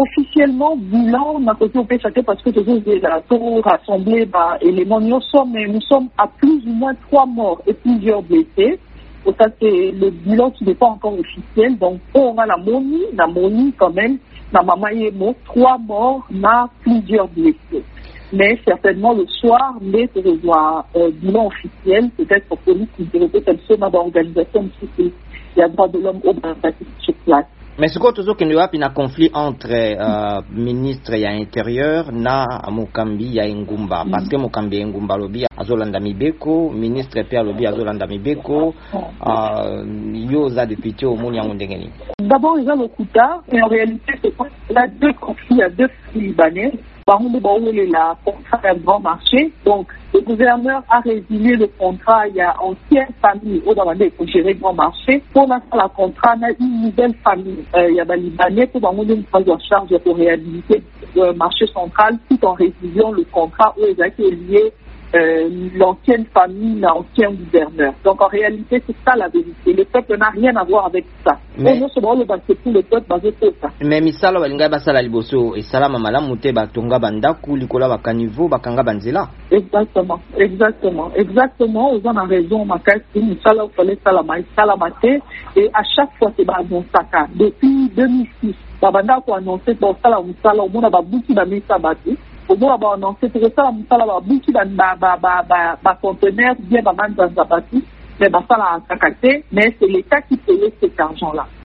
officiellement, bilan, on a côté au PHT parce que tout rassemblé, éléments, nous sommes à plus ou moins 3 morts et plusieurs blessés. Donc ça, c'est le bilan qui n'est pas encore officiel. Donc, on a la monie quand même, la maman est morte, 3 morts, na plusieurs blessés. Mais certainement le soir, mais pour voir bilan officiel, peut-être pour police qui dirait comme ça dans l'organisation il y a droit de l'homme au sur place. Mais ce qu'il y a un conflit entre ministre et intérieur na Mukambi ya Ngumba parce que Mukambi ya Ngumba lobi azolanda mibeko ministre pe lobi azolanda mibeko yoza député au moni yango ndengeni. D'abord ils ont le Kouta et en réalité c'est pas là deux conflits, il y a deux libanais. La contrat un grand marché. Donc, le gouverneur a résilié le contrat. Il y a ancienne famille au Rwanda pour gérer le grand marché. Pour l'instant, le contrat, on a une nouvelle famille. Il y a des Libanais pour une prise en charge pour réhabiliter le marché central tout en résiliant le contrat où ils ont été liés l'ancienne famille, l'ancien gouverneur. Donc en réalité, c'est ça la vérité. Le peuple n'a rien à voir avec ça. Mais non seulement le peuple basé sur ça. Mais misala balinga basala liboso et salama malamu te batonga bandaku likola bakanivo bakanga banzela. Exactement. Ils ont raison. Makasi misala fallait salamate et à chaque fois c'est bon saka. Depuis 2006, babanda ko annoncé pour sala musala au monde babuki ba mesa batu. Au moins, on a annoncé que ça, on a beaucoup de conteneurs bien dans mais c'est l'État qui payait cet argent-là.